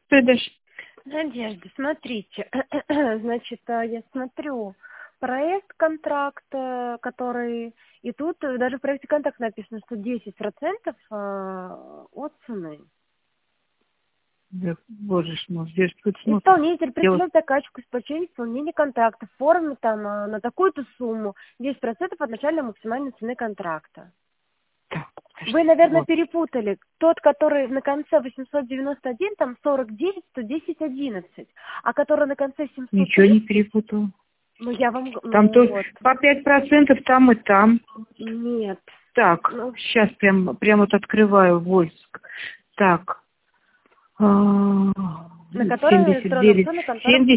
Дальше. Надежда, смотрите, значит, я смотрю проект контракта, который, и тут даже в проекте контракта написано, что 10% от цены. Да, боже ж мой, где ж тут смотришь? Исполнитель пришлет заказчику исполнение исполнения контракта в форме там на такую-то сумму, 10% от начальной максимальной цены контракта. Так, Вы, наверное, вот. перепутали. Тот, который на конце 891, там 49, 110, 11. А который на конце Ничего 730, не перепутал. ну я вам, Там ну то вот. по 5% там и там. Нет. Так, Ну, сейчас прям вот открываю Вольск. Так. на которой электронная аукцион, на котором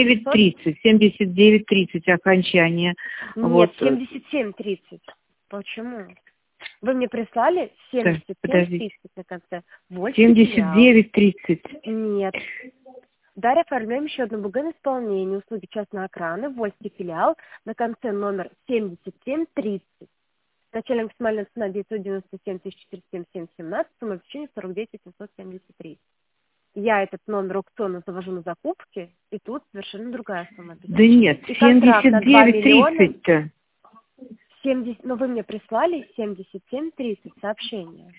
79.30 окончание. Нет, Вот. 77.30. Почему? Вы мне прислали Подождите. 77.30 на конце. Вольский филиал. 79.30. Нет. Далее оформляем еще одну БГ на исполнение услуги частной охраны, Вольский филиал, на конце номер 7730. Начальная максимальная цена 997 477 17, сумма обеспечения 49 873. Я этот номер аукциона завожу на закупки, и тут совершенно другая сумма Да обеспечения. нет, И контракт на 2 миллиона 79.30-то. 70, но вы мне прислали 7730 сообщение.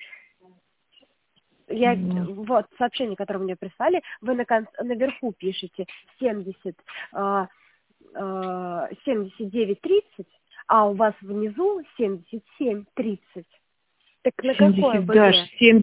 Вот сообщение, которое вы мне прислали, вы наверху пишете 79.30, а у вас внизу 77.30. Так на какое 70, БГ? да,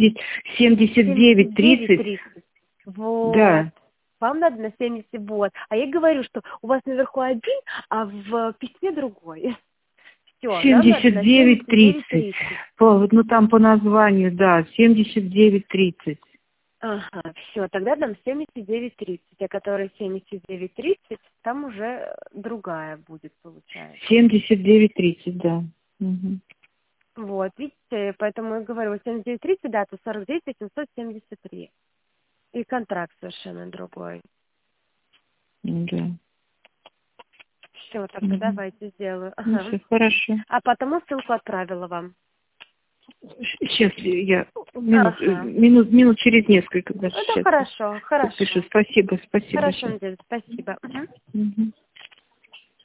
79.30. 79.30. Вот. Да. Вам надо на 70, вот. А я говорю, что у вас наверху один, а в письме другой. Все, нам надо на 79.30. 79.30. Ну там по названию, да, 79.30. Ага, все, тогда нам 79.30, а которая 79.30, там уже другая будет, получается. 79.30, да. Угу. Вот, видите, поэтому я говорю, 79.30, дата 49 873. И контракт совершенно другой. Да. Все, тогда давайте сделаю. Ну, Ага. все хорошо. А потому ссылку отправила вам. Сейчас я Ага. минут через несколько даже Ну, да, сейчас хорошо, хорошо. подпишу. Спасибо. Хорошо, Большое. Надежда, спасибо. Угу. Угу.